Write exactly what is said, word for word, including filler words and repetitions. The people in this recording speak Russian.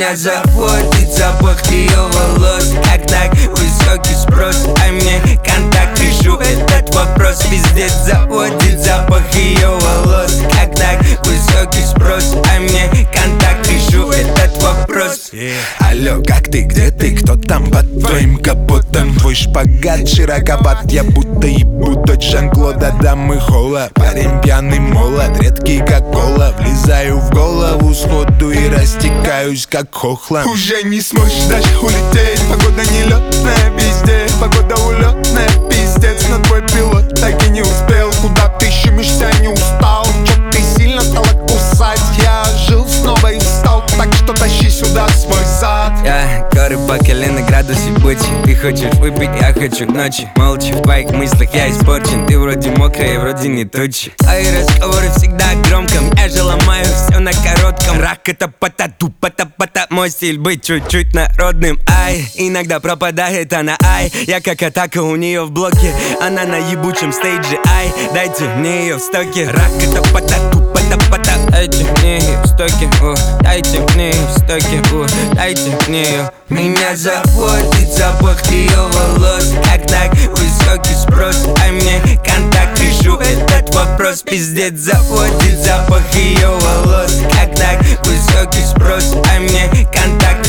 Меня заводит запах ее волос. Как так высокий спрос, а мне контакт. Решу этот вопрос. Пиздец, заводит запах ее волос. Как так высокий спрос, а мне контакт. Решу этот вопрос. yeah. Алло, как ты, где ты, кто там под твоим капотом? Твой шпагат широковат, я будто ебу дочь Жан-Клода Дамы Холла. Парень пьяный, молод, редкий как кола. Влезаю в голову сходу и растекаюсь как хохла. Уже не сможешь дальше улететь. Погода нелетная везде, погода улетная, пиздец. Но твой пилот так и не успел. Куда ты щемишься, не устал? Чё ты сильно стала кусать? Я жил снова и встал, так что тащи сюда свой зад. Я горы по колено, градусе бучи. Ты хочешь выпить, я хочу к ночи. Молча в твоих мыслях я испорчен. Ты вроде мокрая, вроде не тучи. Твои разговоры всегда громком. Я же ломаю все на коротком. Рак это пата-ту, пата-пата. Мой стиль быть чуть-чуть народным. Ай, иногда пропадает она, ай. Я как атака у нее в блоке. Она на ебучем стейдже, ай. Дайте мне ее в стоке. Рак это пата-ту, пата-пата. Дайте мне ее в стоке, о. Дайте мне ее в стоке, о. Дайте мне ее. Меня заводит запах ее волос. Как так высокий спрос, а мне контакт. Решу этот вопрос. Пиздец, заводит запах ее волос. Как так высокий спрос, а мне контакт.